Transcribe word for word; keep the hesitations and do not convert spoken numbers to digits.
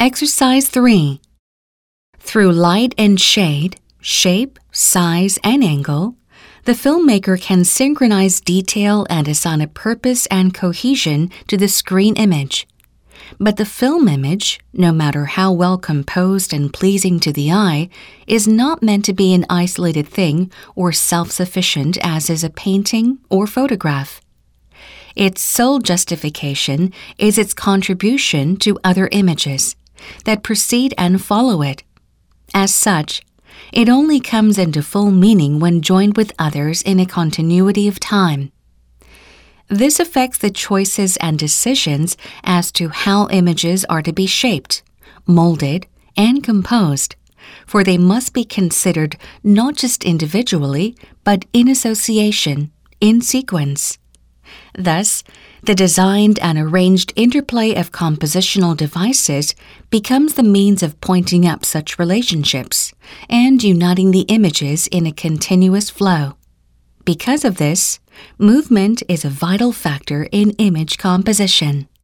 Exercise three. Through light and shade, shape, size, and angle, the filmmaker can synchronize detail and assign a purpose and cohesion to the screen image. But the film image, no matter how well composed and pleasing to the eye, is not meant to be an isolated thing or self-sufficient as is a painting or photograph. Its sole justification is its contribution to other images that precede and follow it. As such, it only comes into full meaning when joined with others in a continuity of time. This affects the choices and decisions as to how images are to be shaped, molded, and composed, for they must be considered not just individually, but in association, in sequence. Thus, the designed and arranged interplay of compositional devices becomes the means of pointing up such relationships and uniting the images in a continuous flow. Because of this, movement is a vital factor in image composition.